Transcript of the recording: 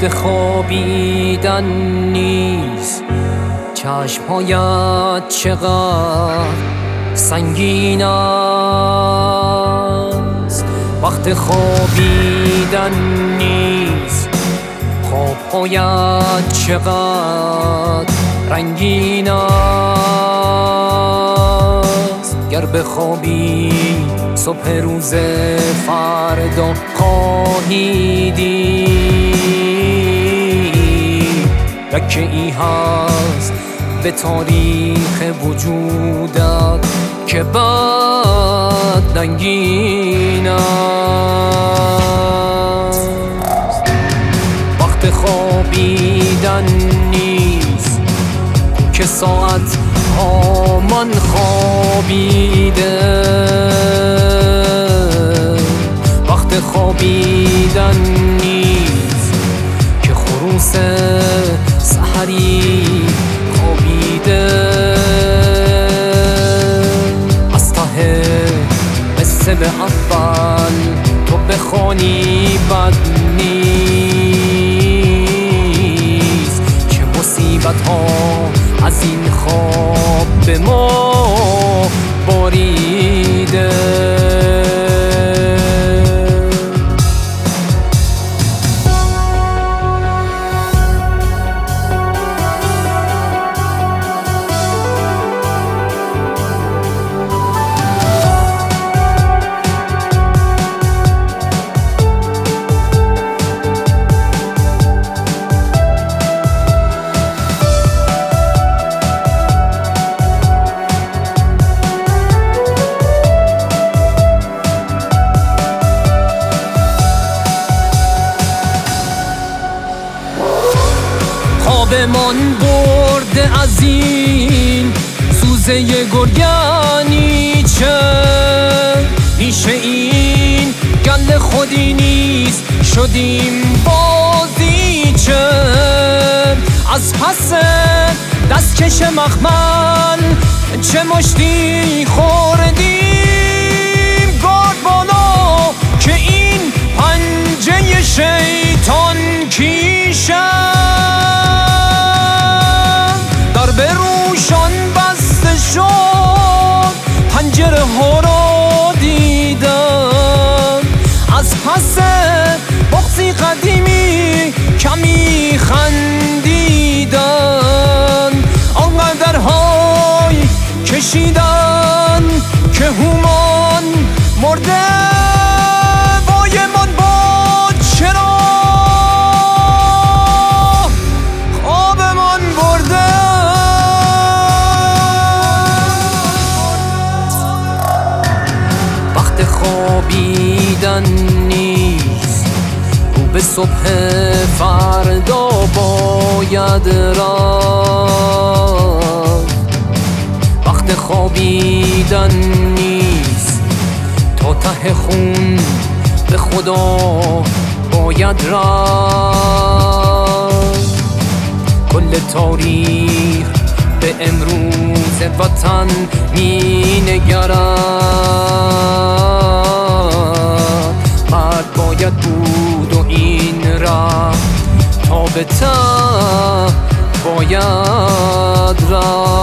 وقت خوابیدن نیست، چشم‌هایت چقدر سنگین است. وقت خوابیدن نیست، خواب‌هایت چقدر رنگین است. گر بخوابی صبح روز فردا خواهی دید، لکه ای هست به تاریخ وجودت که بد رنگین است. وقت خوابیدن نیست که ساعت ها من خوابیده. وقت خوابیدن نیست که خروس سحری خوابیده. از ته قصه به اول تو بخوانی بد نیست. چه مصیبت ها از این خواب به ما باریده. خوابمان برده از این سوزه گرگانی چه میشه؟ این گل خودی نیست، شدیم بازی چه؟ از پس دستکش مخمل چه مشتی خوردیم؟ گرد بالا که این پنجه شیطان کیشه. به روشان بسته شد، پنجره ها را دیدم. از پس بغضی قدیمی کمی خندیدن. آنقدر های کشیدن که هومان مرده. خوابیدن نیست، رو به صبح فردا باید رفت. وقت خوابیدن نیست، تا ته خون به خدا باید رفت. کل تاریخ به امروز وطن می نگرد. مرد باید بود و این رفت، تا به ته باید رفت.